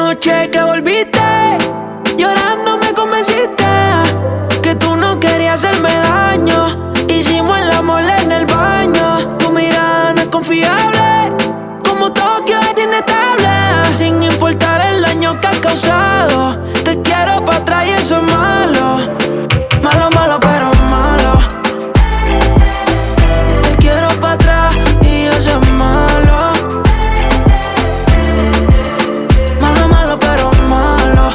noche que volviste, llorando me convenciste que tú no querías hacerme daño. Hicimos el amor en el baño. Tu mirada no es confiable, como Tokio es inestable. Sin importar el daño que has causado, te quiero pa' atrás y eso es malo. Malo, malo, pero malo. Te quiero pa' atrás y eso es malo. Malo, malo, pero malo.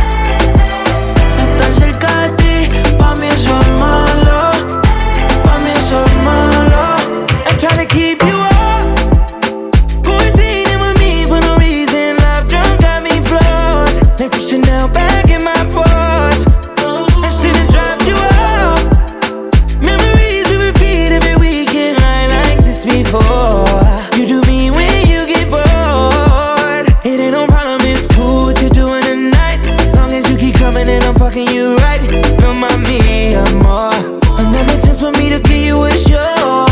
Estar cerca de ti, pa' mí eso es malo. Pa' mí eso es malo. I'm trying to keep you up, quarantining with me for no reason. Love drunk got me flawed, like Chanel back in my Porsche. I should've dropped you off. Memories we repeat every weekend, like this before. You do me when you get bored. It ain't no problem, it's cool what you're doing tonight. Long as you keep coming and I'm fucking you right. No, mommy, I'm more. Another chance for me to give you a show.